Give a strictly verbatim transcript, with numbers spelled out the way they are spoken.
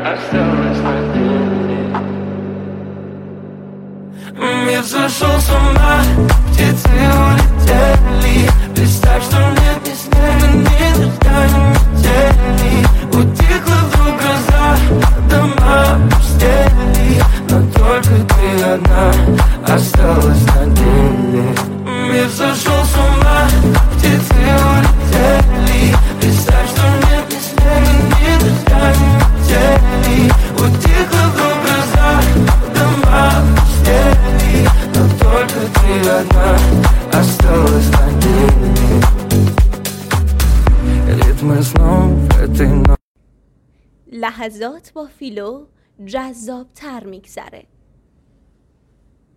осталась на дне. Я сошел с ума, птицы улетели. Представь, что нет ни снега, ни дождя, ни метели. Утихла вдруг гроза, дома пустели, но только ты одна осталась на дне. Мир сошел с ума, птицы улетели. Представь, что нет ни снега, ни дождя, ни метели. Утихла вдруг гроза, дома пустели, но только ты одна осталась на дне. Ритмы снов этой ночи. لحظات با فیلو جذاب تر میگذره.